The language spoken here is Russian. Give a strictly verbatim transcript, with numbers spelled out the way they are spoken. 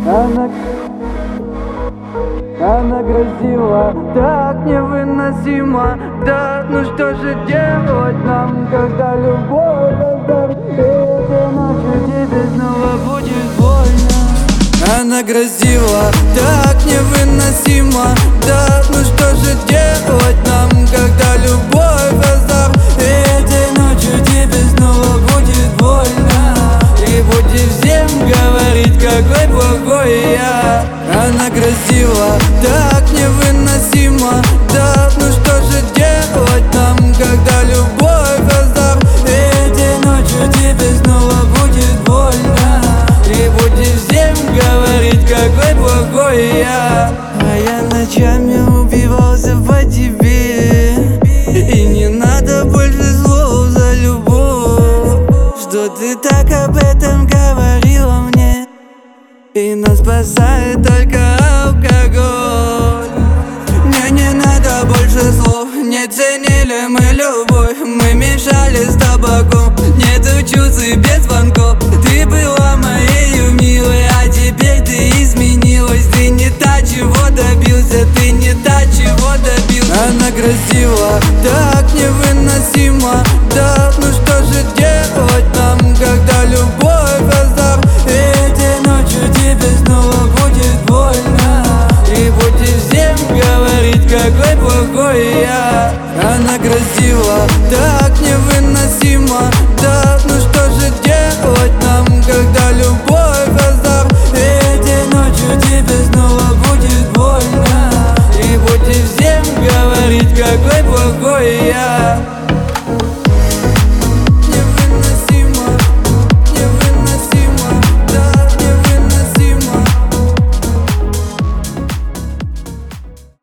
Она, она грозила, так невыносимо. Да, ну что же делать нам, когда любовь раздар? Этой ночью тебе снова будет больно. Она грозила, так невыносимо. Да, ну что же делать нам, когда любовь раздар? Этой ночью тебе снова будет больно. И будешь всем говорить, какой плохой я. Она грозила, так невыносимо. Да, ну что же делать нам, когда любовь раздар? Этой ночью тебе снова будет больно. И будешь всем говорить, какой плохой я. А я ночами убивался по тебе. И не надо больше слов за любовь, что ты так об этом говорила мне. И нас спасает только алкоголь. Мне не надо больше слов. Не ценили мы любовь, мы мешали с табаком. Нету чувств и без звонков. Ты была моей